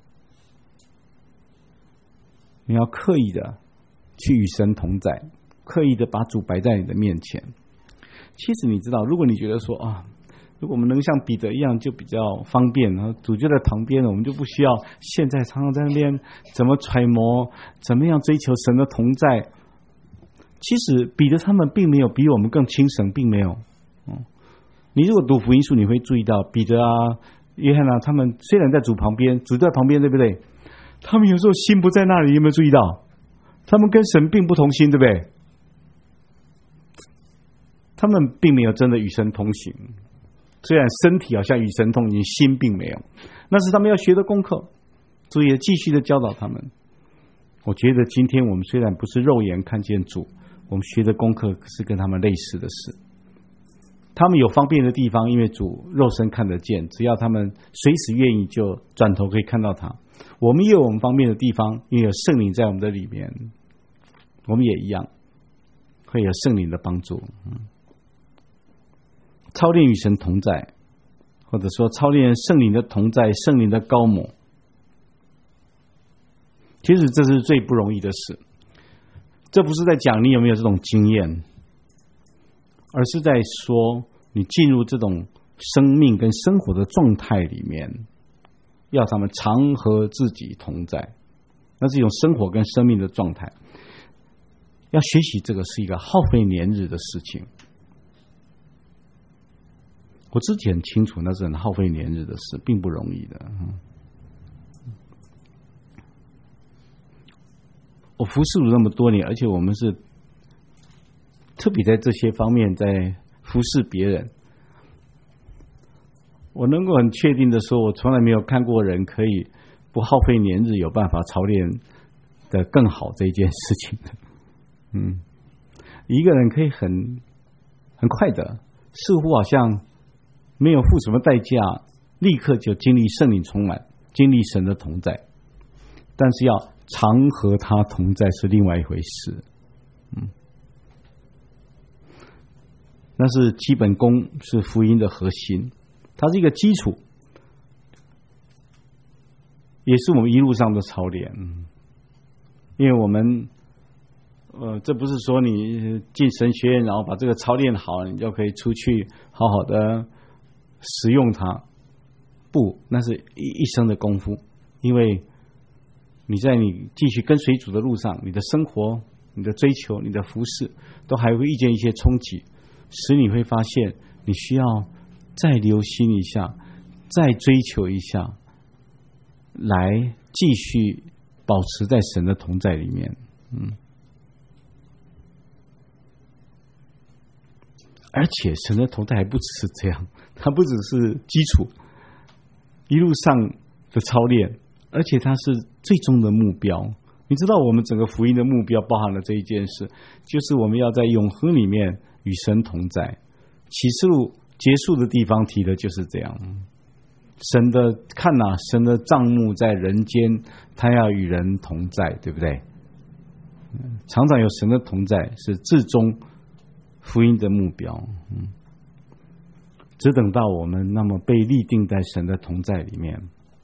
你要刻意的去与神同在，刻意的把主摆在你的面前。其实你知道，如果你觉得说啊，如果我们能像彼得一样就比较方便，然后主就在旁边了，我们就不需要现在常常在那边怎么揣摩，怎么样追求神的同在。其实彼得他们并没有比我们更轻省，并没有。嗯，你如果读福音书，你会注意到彼得啊、约翰啊，他们虽然在主旁边，主在旁边，对不对？他们有时候心不在那里，有没有注意到？他们跟神并不同心，对不对？他们并没有真的与神同行。虽然身体好像与神同行，心并没有，那是他们要学的功课。主也继续的教导他们。我觉得今天我们虽然不是肉眼看见主，我们学的功课是跟他们类似的事。他们有方便的地方，因为主肉身看得见，只要他们随时愿意就转头可以看到他。我们也有我们方便的地方，因为有圣灵在我们的里面，我们也一样会有圣灵的帮助。嗯，操练与神同在，或者说操练圣灵的同在，圣灵的高摩，其实这是最不容易的事。这不是在讲你有没有这种经验，而是在说你进入这种生命跟生活的状态里面，要他们常和自己同在，那是一种生活跟生命的状态。要学习这个是一个耗费年日的事情。我自己很清楚，那是很耗费年日的事，并不容易的。我服侍了那么多年，而且我们是特别在这些方面在服侍别人。我能够很确定的说，我从来没有看过人可以不耗费年日，有办法操练的更好这一件事情的。嗯，一个人可以很很快的，似乎好像没有付什么代价，立刻就经历圣灵充满，经历神的同在。但是要常和他同在是另外一回事。嗯，那是基本功，是福音的核心，它是一个基础，也是我们一路上的操练。因为我们呃，这不是说你进神学院，然后把这个操练好，你就可以出去好好的使用它。不，那是一一生的功夫。因为你在你继续跟随主的路上，你的生活、你的追求、你的服事，都还会遇见一些冲击，使你会发现你需要再留心一下，再追求一下，来继续保持在神的同在里面。嗯，而且神的同在还不只是这样，它不只是基础，一路上的操练，而且它是最终的目标。你知道我们整个福音的目标包含了这一件事，就是我们要在永恒里面与神同在。启示录结束的地方提的就是这样，神的看哪、啊，神的帐幕在人间，他要与人同在，对不对？常常有神的同在是至终福音的目标。嗯，只等到我们那么被立定在神的同在里面。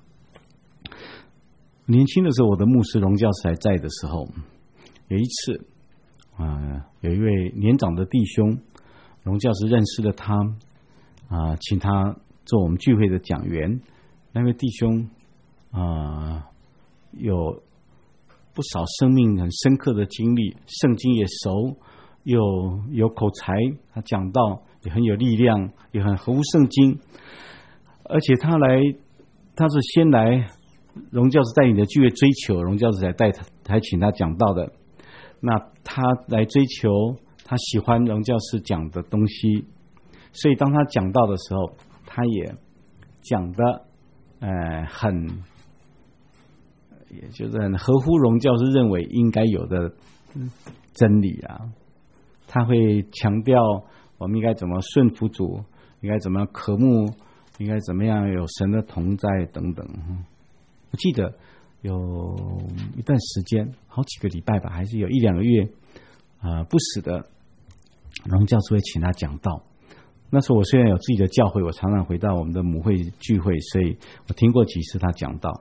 年轻的时候，我的牧师荣教师还在的时候，有一次啊、呃，有一位年长的弟兄，荣教师认识了他啊、呃，请他做我们聚会的讲员。那位弟兄啊、呃，有不少生命很深刻的经历，圣经也熟，又有口才，他讲道也很有力量，也很合乎圣经。而且他来，他是先来荣教师带领的聚会追求，荣教师才带他，才请他讲道的。那他来追求，他喜欢荣教师讲的东西，所以当他讲道的时候，他也讲的呃很，也就是很合乎荣教师认为应该有的真理啊。他会强调我们应该怎么顺服主，应该怎么渴慕，应该怎么样有神的同在等等。我记得有一段时间，好几个礼拜吧，还是有一两个月，啊、呃，不时的荣教师会请他讲道。那时候我虽然有自己的教会，我常常回到我们的母会聚会，所以我听过几次他讲道。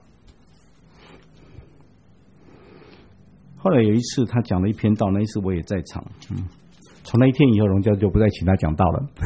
后来有一次他讲了一篇道，那一次我也在场。嗯，从那一天以后，荣教师就不再请他讲道了。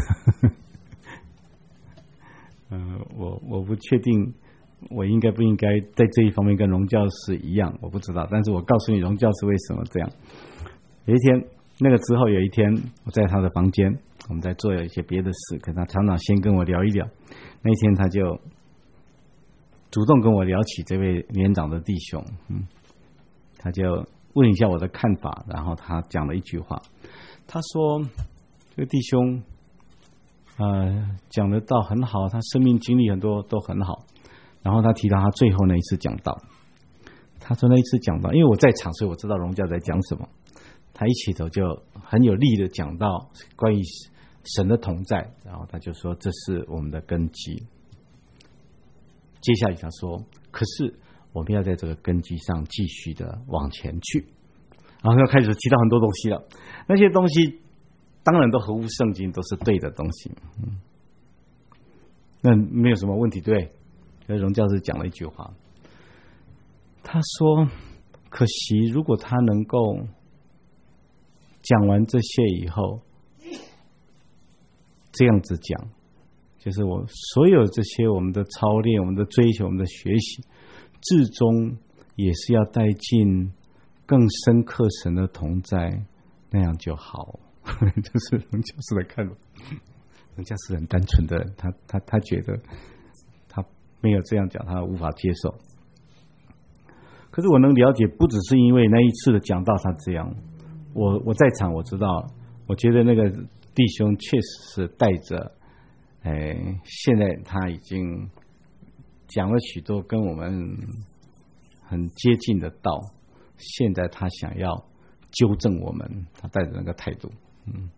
嗯、呃，我我不确定。我应该不应该在这一方面跟荣教师一样，我不知道。但是我告诉你，荣教师为什么这样。有一天，那个之后有一天，我在他的房间，我们在做一些别的事，可他常常先跟我聊一聊。那一天，他就主动跟我聊起这位年长的弟兄，嗯，他就问一下我的看法，然后他讲了一句话，他说：“这个弟兄，呃，讲的道很好，他生命经历很多都很好。”然后他提到他最后那一次讲道，他说那一次讲道，因为我在场，所以我知道荣教在讲什么。他一起头就很有力的讲到关于神的同在，然后他就说这是我们的根基。接下来他说，可是我们要在这个根基上继续的往前去，然后又开始提到很多东西了。那些东西当然都合乎圣经，都是对的东西，嗯，那没有什么问题，对。荣教师讲了一句话，他说：“可惜，如果他能够讲完这些以后，这样子讲， 就是我所有这些我们的操练、我们的追求、我们的学习，至终也是要带进更深刻神的同在，那样就好。这是龙教师的看法。龙教师很单纯的人，他他他觉得他没有这样讲，他无法接受。可是我能了解，不只是因为那一次的讲道他这样，我我在场我知道，我觉得那个弟兄确实是带着，哎，现在他已经讲了许多跟我们很接近的道，现在他想要纠正我们，他带着那个态度，嗯。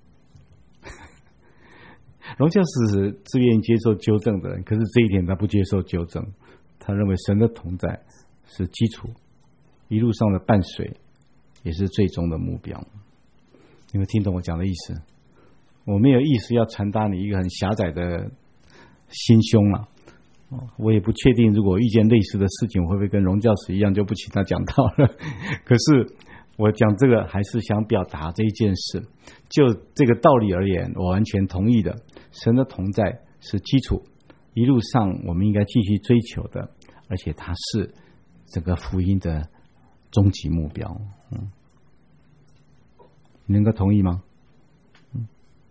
龙教师是自愿接受纠正的人，可是这一点他不接受纠正，他认为神的同在是基础，一路上的伴随也是最终的目标。你们听懂我讲的意思？我没有意思要传达你一个很狭窄的心胸了。我也不确定，如果遇见类似的事情，我会不会跟荣教师一样就不请他讲道了？可是我讲这个还是想表达这一件事，就这个道理而言，我完全同意的。神的同在是基础，一路上我们应该继续追求的，而且它是整个福音的终极目标。嗯，你能够同意吗？嗯。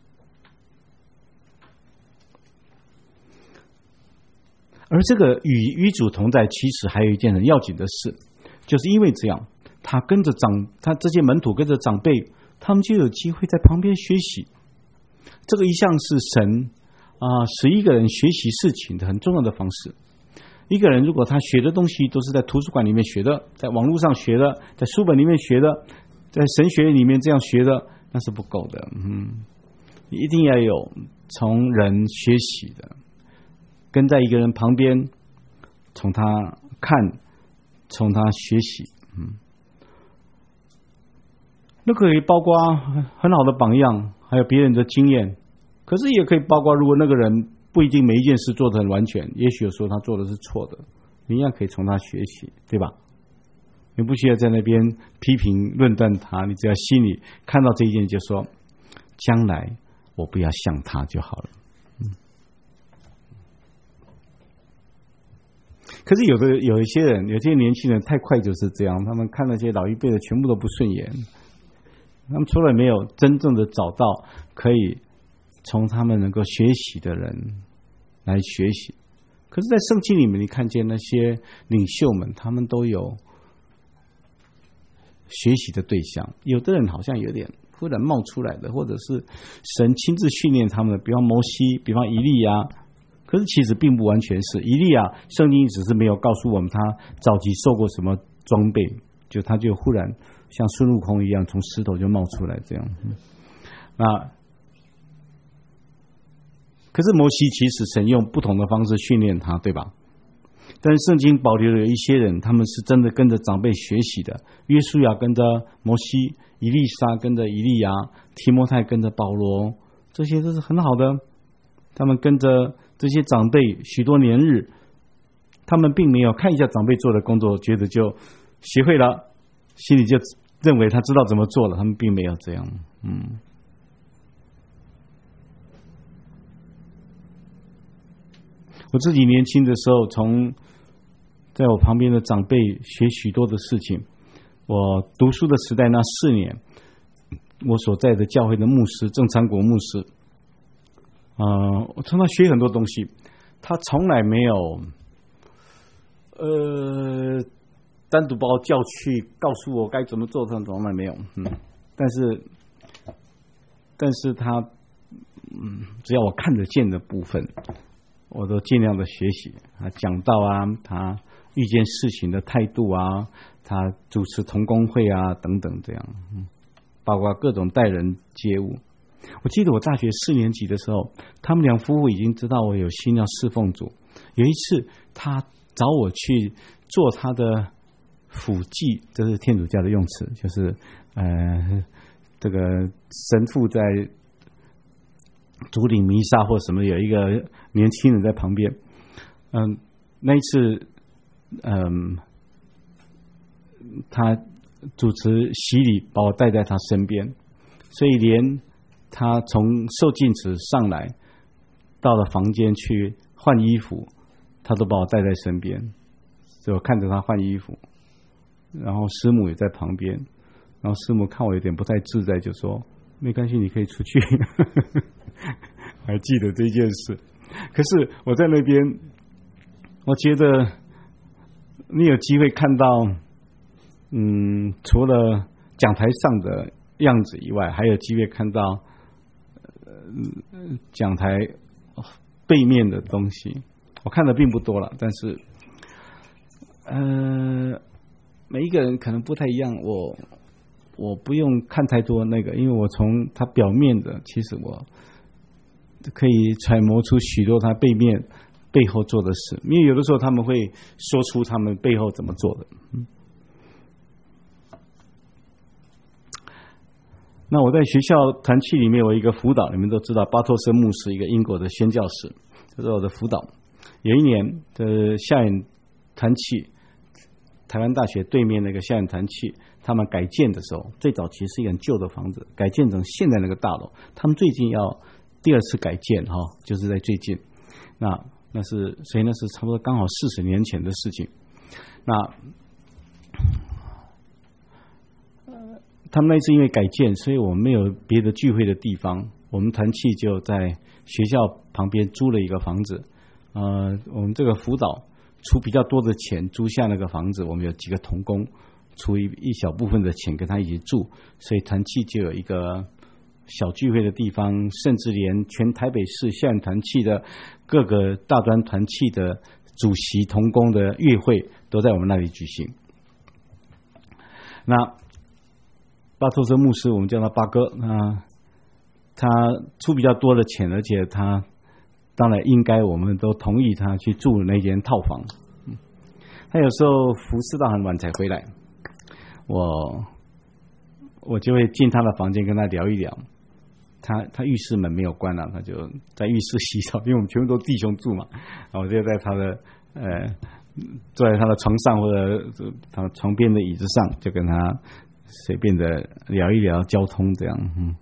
而这个与与主同在，其实还有一件很要紧的事，就是因为这样，他跟着长，他这些门徒跟着长辈，他们就有机会在旁边学习。这个一向是神啊、呃，使一个人学习事情的很重要的方式。一个人如果他学的东西都是在图书馆里面学的，在网络上学的，在书本里面学的，在神学里面这样学的，那是不够的。嗯，你一定要有从人学习的，跟在一个人旁边，从他看，从他学习。嗯，那可以包括很好的榜样，还有别人的经验。可是也可以包括，如果那个人不一定每一件事做得很完全，也许有时候他做的是错的，你一样可以从他学习，对吧？你不需要在那边批评论断他，你只要心里看到这一件就说，将来我不要像他就好了。嗯。可是有的有一些人，有些年轻人太快就是这样，他们看那些老一辈的全部都不顺眼，他们从来没有真正的找到可以从他们能够学习的人来学习。可是在圣经里面你看见那些领袖们，他们都有学习的对象，有的人好像有点忽然冒出来的，或者是神亲自训练他们的，比方摩西，比方以利亚。可是其实并不完全是以利亚，圣经只是没有告诉我们他早期受过什么装备，就他就忽然像孙悟空一样从石头就冒出来这样。那可是摩西其实神用不同的方式训练他，对吧？但是圣经保留了一些人，他们是真的跟着长辈学习的。约书亚跟着摩西，以利沙跟着以利亚，提摩太跟着保罗，这些都是很好的。他们跟着这些长辈许多年日，他们并没有看一下长辈做的工作，觉得就学会了，心里就认为他知道怎么做了。他们并没有这样。嗯。我自己年轻的时候，从在我旁边的长辈学许多的事情。我读书的时代那四年，我所在的教会的牧师郑昌国牧师，呃，我从他学很多东西。他从来没有，呃，单独把我叫去告诉我该怎么做，他从来没有。嗯，但是，但是他，嗯，只要我看得见的部分，我都尽量的学习。他讲道啊，他遇见事情的态度啊，他主持同工会啊等等这样，嗯，包括各种待人接物。我记得我大学四年级的时候，他们两夫妇已经知道我有心要侍奉主。有一次他找我去做他的辅祭，这是天主教的用词，就是呃，这个神父在主领弥撒或什么，有一个年轻人在旁边。嗯，那一次，嗯，他主持洗礼，把我带在他身边，所以连他从受浸池上来， 到了房间去换衣服，他都把我带在身边，所以我看着他换衣服，然后师母也在旁边，然后师母看我有点不太自在，就说没关系，你可以出去。我还记得这件事。可是我在那边，我觉得你有机会看到，嗯，除了讲台上的样子以外，还有机会看到呃讲台背面的东西。我看的并不多了，但是呃每一个人可能不太一样，我我不用看太多那个，因为我从他表面的，其实我可以揣摩出许多他背面背后做的事，因为有的时候他们会说出他们背后怎么做的。嗯，那我在学校团契里面，我一个辅导，你们都知道，巴托森牧师，一个英国的宣教士，这是我的辅导。有一年的夏远团契，台湾大学对面那个夏远团契，他们改建的时候，最早其实是一个很旧的房子，改建成现在那个大楼。他们最近要第二次改建哈，就是在最近。那那是所以那是差不多刚好四十年前的事情。那他们那次因为改建，所以我们没有别的聚会的地方，我们团契就在学校旁边租了一个房子。呃，我们这个辅导出比较多的钱租下那个房子，我们有几个同工出一一小部分的钱跟他一起住，所以团契就有一个小聚会的地方，甚至连全台北市校园团契的各个大专团契的主席同工的月会都在我们那里举行。那巴托森牧师，我们叫他巴哥，啊，他出比较多的钱，而且他当然应该我们都同意他去住那间套房。嗯，他有时候服侍到很晚才回来，我我就会进他的房间跟他聊一聊。他他浴室门没有关了，他就在浴室洗澡，因为我们全部都弟兄住嘛，然后我就在他的呃坐在他的床上或者他床边的椅子上，就跟他随便的聊一聊交通这样。嗯，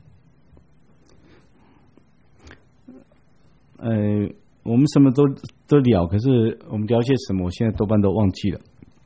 呃，我们什么都都聊，可是我们聊些什么，我现在多半都忘记了。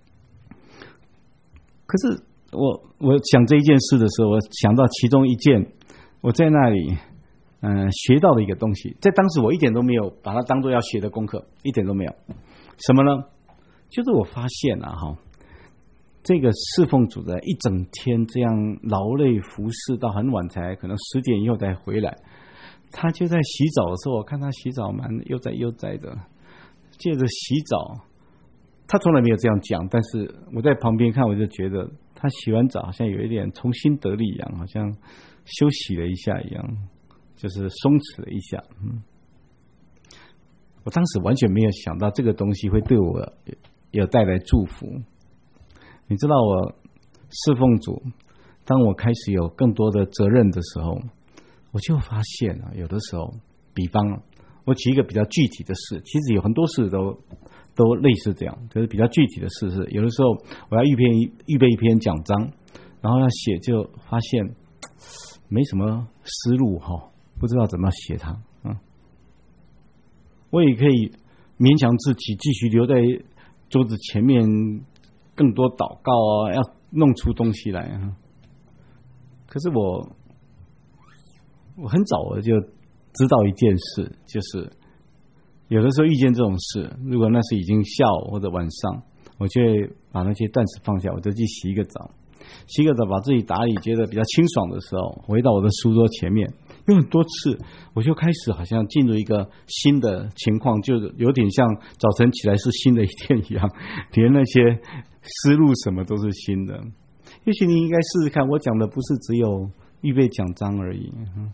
可是我我想这一件事的时候，我想到其中一件我在那里嗯、呃、学到的一个东西，在当时我一点都没有把它当作要学的功课，一点都没有。什么呢？就是我发现啊哈，这个侍奉主的一整天这样劳累服侍到很晚才可能十点以后才回来，他就在洗澡的时候，我看他洗澡蛮悠哉悠哉的，借着洗澡，他从来没有这样讲，但是我在旁边看，我就觉得他洗完澡好像有一点重新得力一样，好像休息了一下一样，就是松弛了一下。嗯，我当时完全没有想到这个东西会对我有带来祝福。你知道我侍奉主，当我开始有更多的责任的时候，我就发现啊，有的时候，比方我举一个比较具体的事，其实有很多事都都类似这样，就是比较具体的事是，有的时候我要预备预备一篇讲章，然后要写，就发现没什么思路哈，不知道怎么写它。嗯，我也可以勉强自己继续留在桌子前面，更多祷告啊，要弄出东西来啊。可是我我很早我就知道一件事，就是有的时候遇见这种事，如果那是已经下午或者晚上，我就会把那些担子放下，我就去洗一个澡，洗一个澡把自己打理觉得比较清爽的时候，回到我的书桌前面，有很多次我就开始好像进入一个新的情况，就有点像早晨起来是新的一天一样，连那些思路什么都是新的。也许你应该试试看，我讲的不是只有预备讲章而已。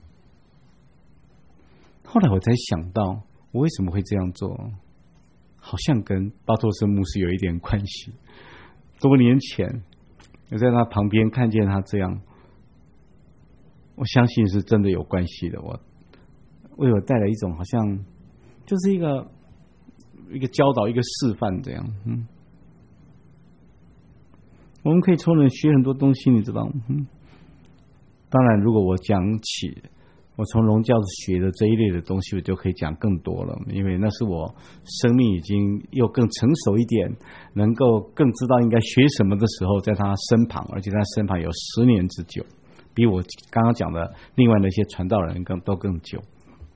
后来我才想到，我为什么会这样做，好像跟巴托森牧师有一点关系。多年前我在他旁边看见他这样，我相信是真的有关系的。我为我带来一种好像就是一个一个教导，一个示范这样。嗯，我们可以从人学很多东西，你知道吗？嗯，当然如果我讲起我从荣教学的这一类的东西，我就可以讲更多了，因为那是我生命已经又更成熟一点，能够更知道应该学什么的时候，在他身旁，而且他身旁有十年之久，比我刚刚讲的另外那些传道人更都更久。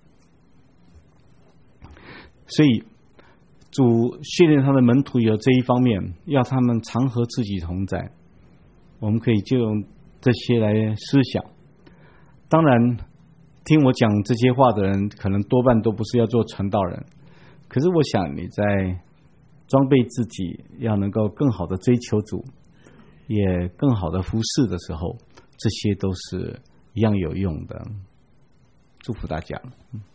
所以主训练他的门徒有这一方面，要他们常和自己同在。我们可以就用这些来思想。当然听我讲这些话的人可能多半都不是要做传道人，可是我想你在装备自己要能够更好的追求主，也更好的服侍的时候，这些都是一样有用的。祝福大家。